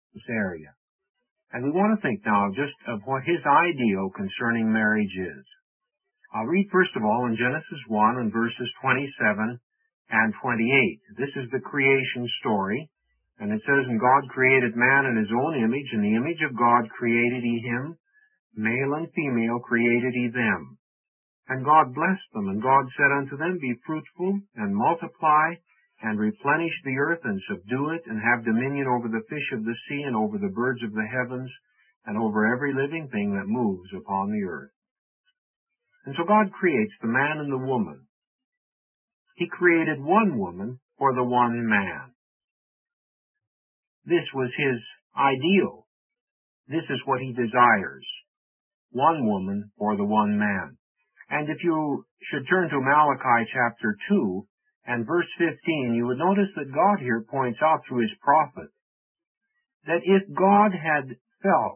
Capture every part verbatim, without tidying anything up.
this area. And we want to think now just of what his ideal concerning marriage is. I'll read first of all in Genesis one and verses twenty-seven and twenty-eight. This is the creation story. And it says, "And God created man in his own image. In the image of God created he him. Male and female created he them. And God blessed them. And God said unto them, Be fruitful, and multiply, and replenish the earth, and subdue it, and have dominion over the fish of the sea, and over the birds of the heavens, and over every living thing that moves upon the earth." And so God creates the man and the woman. He created one woman for the one man. This was his ideal. This is what he desires. One woman for the one man. And if you should turn to Malachi chapter two and verse fifteen, you would notice that God here points out through his prophet that if God had felt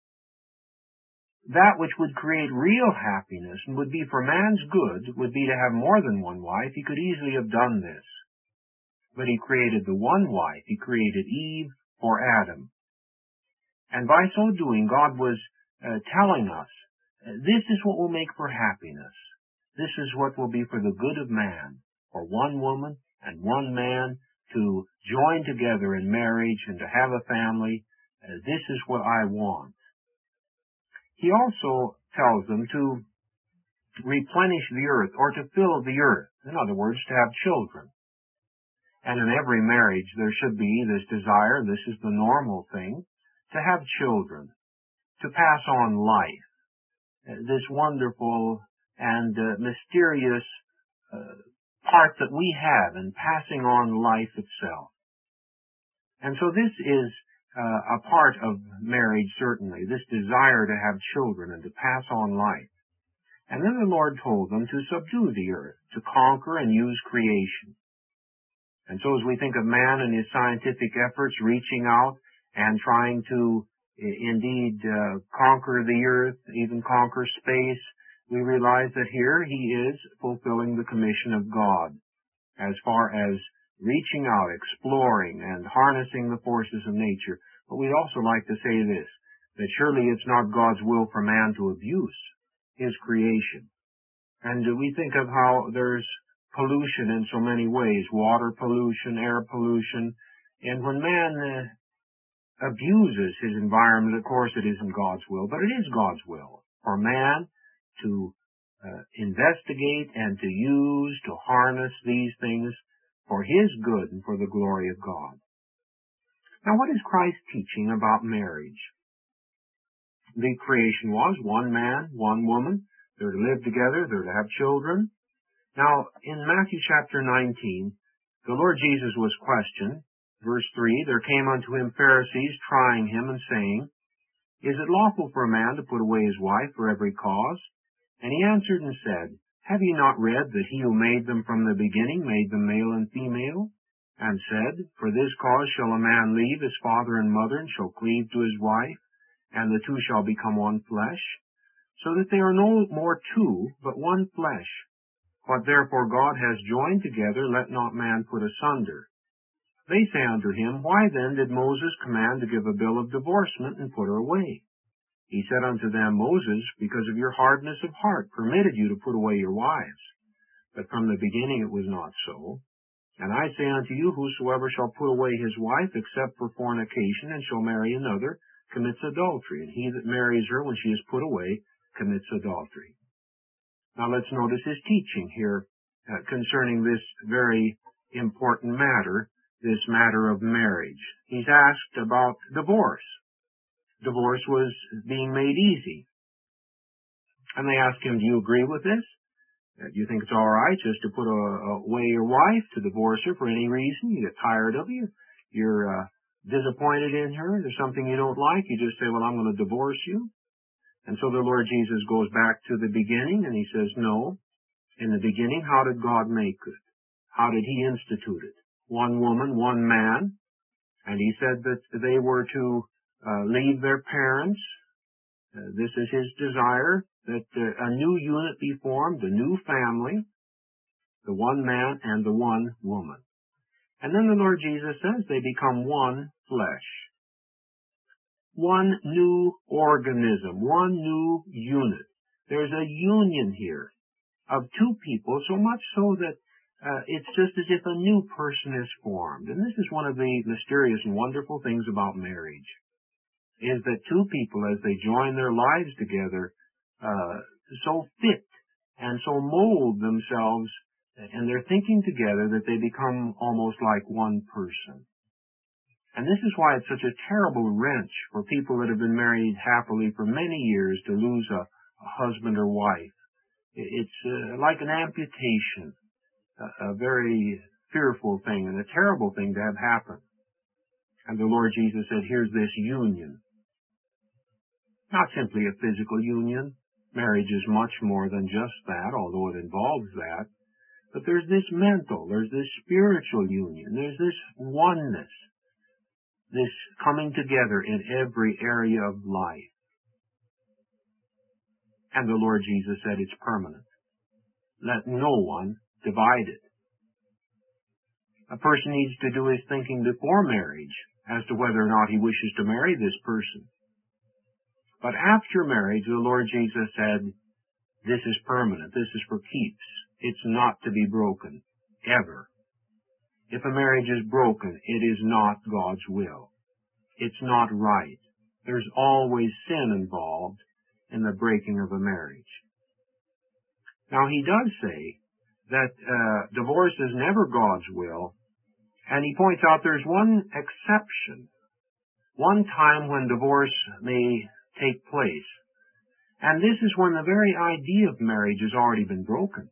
that which would create real happiness and would be for man's good would be to have more than one wife, he could easily have done this. But he created the one wife. He created Eve for Adam. And by so doing, God was uh, telling us, this is what will make for happiness. This is what will be for the good of man, for one woman and one man to join together in marriage and to have a family. Uh, this is what I want. He also tells them to replenish the earth, or to fill the earth. In other words, to have children. And in every marriage there should be this desire, this is the normal thing, to have children, to pass on life. This wonderful and uh, mysterious uh, part that we have in passing on life itself. And so this is uh, a part of marriage, certainly, this desire to have children and to pass on life. And then the Lord told them to subdue the earth, to conquer and use creation. And so as we think of man and his scientific efforts reaching out and trying to indeed uh, conquer the earth, even conquer space, we realize that here he is fulfilling the commission of God as far as reaching out, exploring, and harnessing the forces of nature. But we'd also like to say this, that surely it's not God's will for man to abuse his creation. And we think of how there's pollution in so many ways, water pollution, air pollution, and when man uh, abuses his environment, of course it isn't God's will, but it is God's will for man to uh, investigate and to use, to harness these things for his good and for the glory of God. Now, what is Christ teaching about marriage? The creation was one man, one woman. They're to live together. They're to have children. Now, in Matthew chapter nineteen, the Lord Jesus was questioned. Verse three, "There came unto him Pharisees, trying him, and saying, Is it lawful for a man to put away his wife for every cause? And he answered and said, Have ye not read that he who made them from the beginning made them male and female? And said, For this cause shall a man leave his father and mother, and shall cleave to his wife, and the two shall become one flesh, so that they are no more two, but one flesh. What therefore God has joined together, let not man put asunder. They say unto him, Why then did Moses command to give a bill of divorcement and put her away? He said unto them, Moses, because of your hardness of heart, permitted you to put away your wives. But from the beginning it was not so. And I say unto you, whosoever shall put away his wife, except for fornication, and shall marry another, commits adultery. And he that marries her when she is put away, commits adultery." Now let's notice his teaching here uh, concerning this very important matter, this matter of marriage. He's asked about divorce. Divorce was being made easy. And they ask him, do you agree with this? Uh, do you think it's all right just to put a, away your wife, to divorce her for any reason? You get tired of her, you're uh, disappointed in her, there's something you don't like, you just say, well, I'm going to divorce you. And so the Lord Jesus goes back to the beginning and he says, no, in the beginning, how did God make it? How did he institute it? One woman, one man. And he said that they were to uh, leave their parents. Uh, this is his desire, that uh, a new unit be formed, a new family, the one man and the one woman. And then the Lord Jesus says they become one flesh. one new organism, one new unit. There's a union here of two people, so much so that uh, it's just as if a new person is formed. And this is one of the mysterious and wonderful things about marriage, is that two people, as they join their lives together, uh, so fit and so mold themselves, and they're thinking together that they become almost like one person. And this is why it's such a terrible wrench for people that have been married happily for many years to lose a, a husband or wife. It's uh, like an amputation, a, a very fearful thing and a terrible thing to have happen. And the Lord Jesus said, here's this union. Not simply a physical union. Marriage is much more than just that, although it involves that. But there's this mental, there's this spiritual union, there's this oneness, this coming together in every area of life. And the Lord Jesus said it's permanent. Let no one divide it. A person needs to do his thinking before marriage as to whether or not he wishes to marry this person. But after marriage, the Lord Jesus said, this is permanent, this is for keeps. It's not to be broken, ever. If a marriage is broken, it is not God's will. It's not right. There's always sin involved in the breaking of a marriage. Now, he does say that uh, divorce is never God's will, and he points out there's one exception, one time when divorce may take place, and this is when the very idea of marriage has already been broken.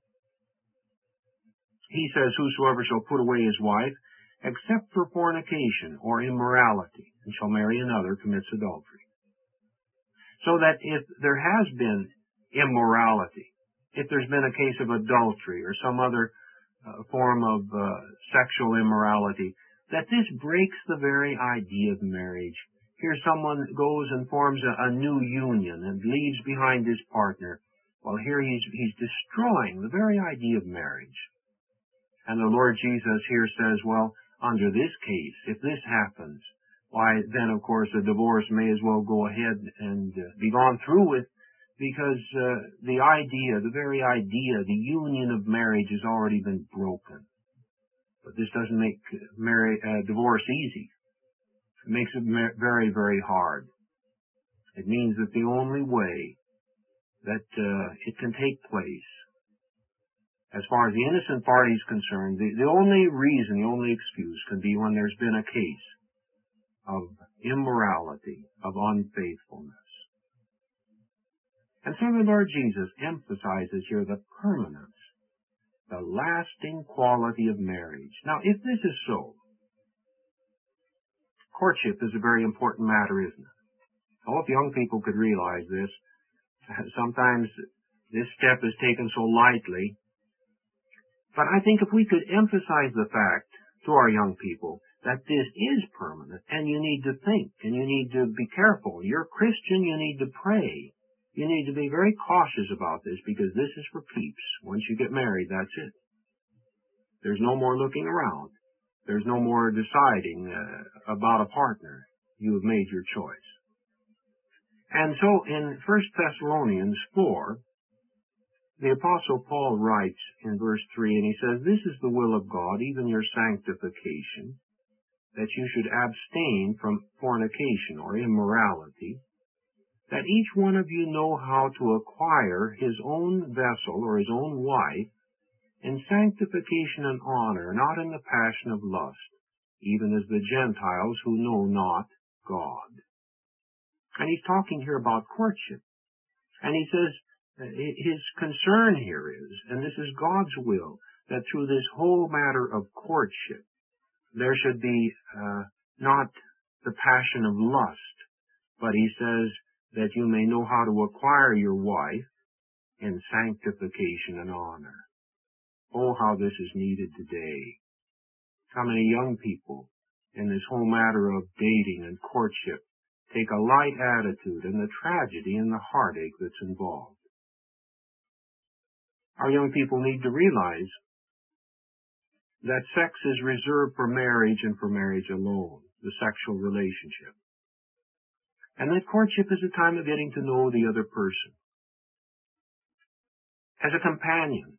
He says, whosoever shall put away his wife, except for fornication or immorality, and shall marry another, commits adultery. So that if there has been immorality, if there's been a case of adultery or some other uh, form of uh, sexual immorality, that this breaks the very idea of marriage. Here someone goes and forms a, a new union and leaves behind his partner. Well, here he's, he's destroying the very idea of marriage. And the Lord Jesus here says, well, under this case, if this happens, why, then, of course, a divorce may as well go ahead and uh, be gone through with, because uh, the idea, the very idea, the union of marriage has already been broken. But this doesn't make marriage, uh, divorce easy. It makes it very, very hard. It means that the only way that uh, it can take place, as far as the innocent party is concerned, the, the only reason, the only excuse can be when there's been a case of immorality, of unfaithfulness. And so the Lord Jesus emphasizes here the permanence, the lasting quality of marriage. Now, if this is so, courtship is a very important matter, isn't it? Oh, if young people could realize this, sometimes this step is taken so lightly. But I think if we could emphasize the fact to our young people that this is permanent, and you need to think, and you need to be careful. You're a Christian, you need to pray. You need to be very cautious about this, because this is for keeps. Once you get married, that's it. There's no more looking around. There's no more deciding uh, about a partner. You have made your choice. And so in First Thessalonians four, the Apostle Paul writes in verse three, and he says, this is the will of God, even your sanctification, that you should abstain from fornication or immorality, that each one of you know how to acquire his own vessel or his own wife in sanctification and honor, not in the passion of lust, even as the Gentiles who know not God. And he's talking here about courtship. And he says, his concern here is, and this is God's will, that through this whole matter of courtship, there should be uh, not the passion of lust, but he says that you may know how to acquire your wife in sanctification and honor. Oh, how this is needed today. How many young people in this whole matter of dating and courtship take a light attitude and the tragedy and the heartache that's involved. Our young people need to realize that sex is reserved for marriage and for marriage alone, the sexual relationship. And that courtship is a time of getting to know the other person. As a companion,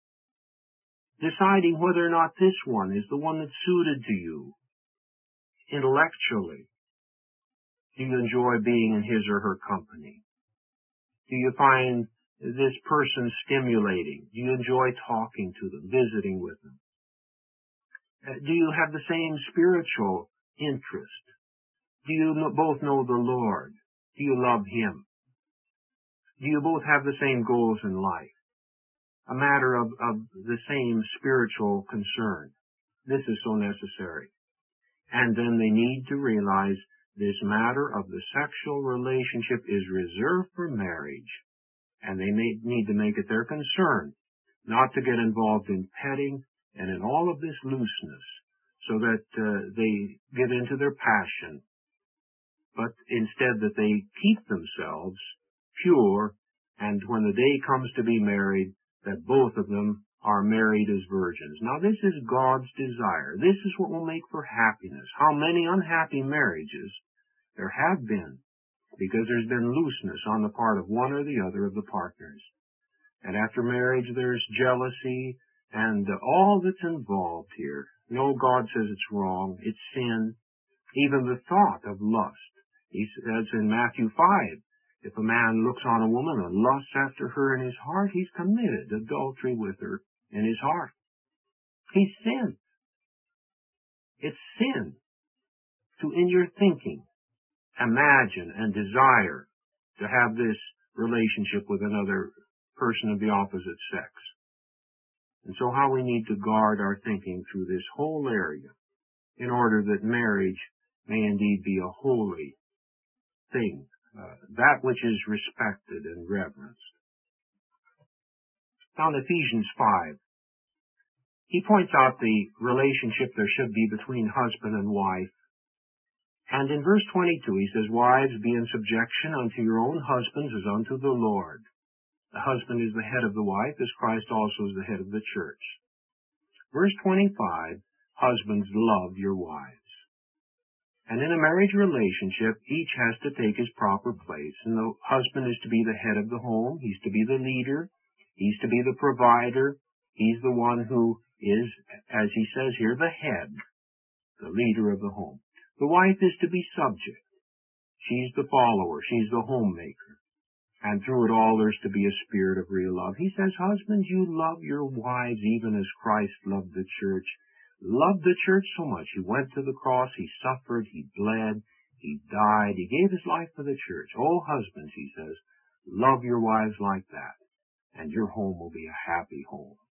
deciding whether or not this one is the one that's suited to you. Intellectually, do you enjoy being in his or her company? Do you find this person stimulating? Do you enjoy talking to them, visiting with them? Uh, do you have the same spiritual interest? Do you know, both know the Lord? Do you love Him? Do you both have the same goals in life? A matter of, of the same spiritual concern. This is so necessary. And then they need to realize this matter of the sexual relationship is reserved for marriage. And they may need to make it their concern not to get involved in petting and in all of this looseness so that uh, they get into their passion, but instead that they keep themselves pure, and when the day comes to be married, that both of them are married as virgins. Now this is God's desire. This is what will make for happiness. How many unhappy marriages there have been because there's been looseness on the part of one or the other of the partners. And after marriage there's jealousy and uh, all that's involved here. No, God says it's wrong. It's sin. Even the thought of lust. He says in Matthew five, if a man looks on a woman and lusts after her in his heart, he's committed adultery with her in his heart. He's sinned. It's sin to, in your thinking, imagine and desire to have this relationship with another person of the opposite sex. And so how we need to guard our thinking through this whole area in order that marriage may indeed be a holy thing, uh, that which is respected and reverenced. Now in Ephesians five, he points out the relationship there should be between husband and wife. And in verse twenty-two he says, wives, be in subjection unto your own husbands as unto the Lord. The husband is the head of the wife, as Christ also is the head of the church. Verse twenty-five, husbands, love your wives. And in a marriage relationship, each has to take his proper place. And the husband is to be the head of the home. He's to be the leader. He's to be the provider. He's the one who is, as he says here, the head, the leader of the home. The wife is to be subject. She's the follower. She's the homemaker. And through it all, there's to be a spirit of real love. He says, husbands, you love your wives even as Christ loved the church. Loved the church so much. He went to the cross. He suffered. He bled. He died. He gave his life for the church. Oh, husbands, he says, love your wives like that, and your home will be a happy home.